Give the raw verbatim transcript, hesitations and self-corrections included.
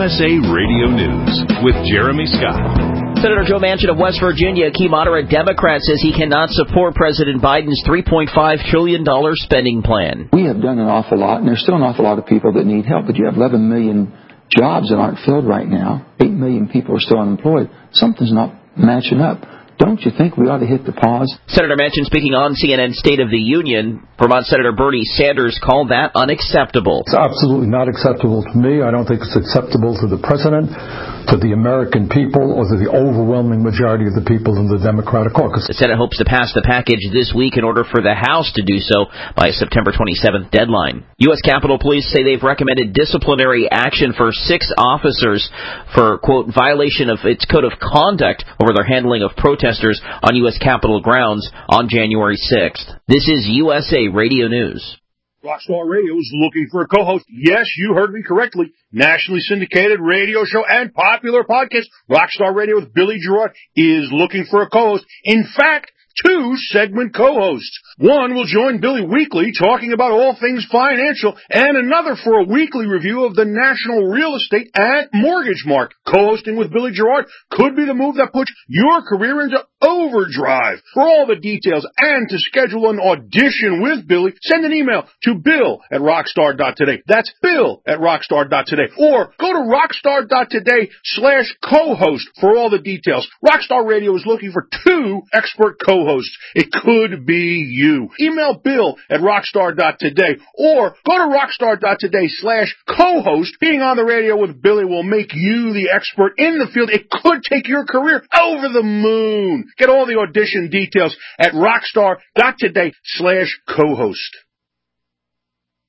S A Radio News with Jeremy Scott. Senator Joe Manchin of West Virginia, a key moderate Democrat, says he cannot support President Biden's three point five trillion dollars spending plan. We have done an awful lot, and there's still an awful lot of people that need help, but you have eleven million jobs that aren't filled right now. eight million people are still unemployed. Something's not matching up. Don't you think we ought to hit the pause? Senator Manchin speaking on C N N State of the Union. Vermont Senator Bernie Sanders called that unacceptable. It's absolutely not acceptable to me. I don't think it's acceptable to the president, to the American people, or to the overwhelming majority of the people in the Democratic caucus. The Senate hopes to pass the package this week in order for the House to do so by a September twenty-seventh deadline. U S Capitol Police say they've recommended disciplinary action for six officers for, quote, violation of its code of conduct over their handling of protesters on U S Capitol grounds on January sixth. This is U S A Radio News. Rockstar Radio is looking for a co-host. Yes, you heard me correctly. Nationally syndicated radio show and popular podcast, Rockstar Radio with Billy Gerard, is looking for a co-host. In fact, two segment co-hosts. One will join Billy weekly talking about all things financial, and another for a weekly review of the national real estate and mortgage market. Co-hosting with Billy Gerard could be the move that puts your career into overdrive. For all the details and to schedule an audition with Billy, send an email to bill at rockstar dot today. That's bill at rockstar dot today. Or go to rockstar dot today slash co-host for all the details. Rockstar Radio is looking for two expert co-hosts. It could be you. Email bill at rockstar dot today or go to rockstar dot today slash co-host. Being on the radio with Billy will make you the expert in the field. It could take your career over the moon. Get all the audition details at rockstar dot today slash co-host.